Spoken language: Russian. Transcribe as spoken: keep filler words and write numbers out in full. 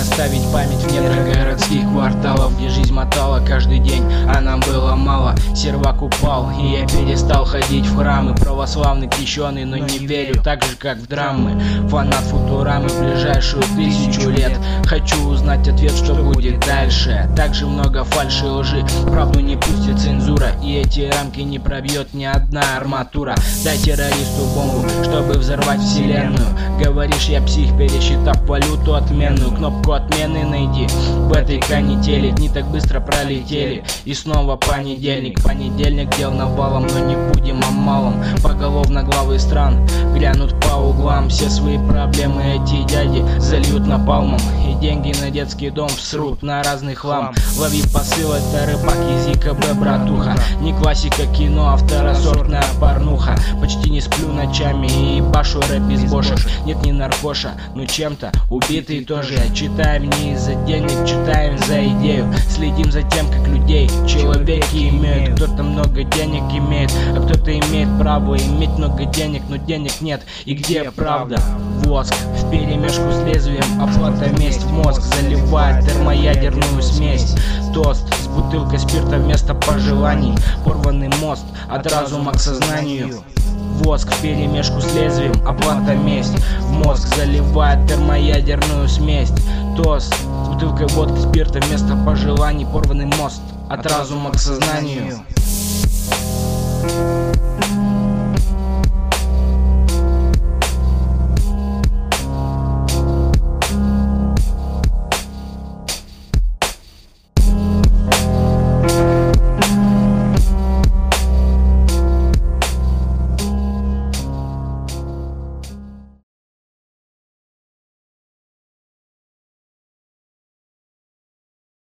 оставить память в недрах городских кварталов, где жизнь мотала каждый день, а нам было мало. Сервак упал, и я перестал ходить в храмы. Православный, крещеный, но не верю, так же как в драмы. Фанат Футурамы в ближайшую тысячу лет. Хочу узнать ответ, что будет дальше. Также много фальши и лжи, правду не пустит цензура, и эти рамки не пробьет ни одна арматура. Дай террористу бомбу, чтобы взорвать вселенную. Говоришь, я псих, пересчитав валюту отменную. Кнопку отмены найди в этой канители. Дни так быстро пролетели, и снова понедельник. Понедельник дел навалом, но не будем о малом. Поголовно главы стран глянут по углам. Все свои проблемы эти дяди зальют напалмом, и деньги на детский дом всрут на разный хлам. Лови посыл, это рыбак из ЕКБ, братуха. Не классика кино, а второсортная порнуха. Почти не сплю ночами и башу рэп без бошек. Нет, не наркоша, но чем-то убитый тоже. Читаем не из-за денег, читаем за идею. Следим за тем, как людей человеки имеют. Кто-то много денег имеет, а кто-то имеет право иметь много денег, но денег нет. И где правда? Воск вперемешку с лезвием, оплата месть. В мозг заливает термоядерную смесь. Тост с бутылкой спирта вместо пожеланий. Порванный мост от разума к сознанию. Воск вперемешку с лезвием, оплата месть. В мозг заливает термоядерную смесь. Тост с бутылкой водки спирта вместо пожеланий. Порванный мост от разума к сознанию.